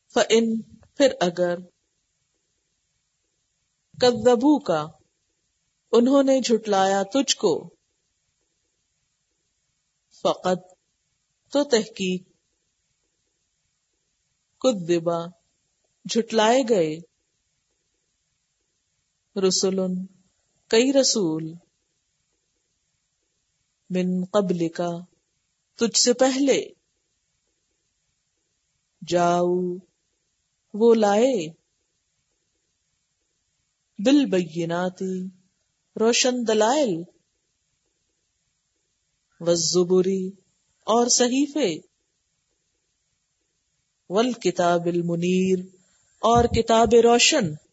फ़इन फिर अगर, कज़्ज़बू का उन्होंने झुटलाया तुझको, फ़क़द तो तहकीक, कुद्दिबा झुटलाए गए, रुसुलुन कई रसूल, मिन क़ब्लिका तुझसे पहले, जाऊ वो लाए, बिल बय्यिनाति रोशन दलाइल, वज़्ज़ुबुरी और सहीफे, वल किताबिल मुनीर और किताब रोशन,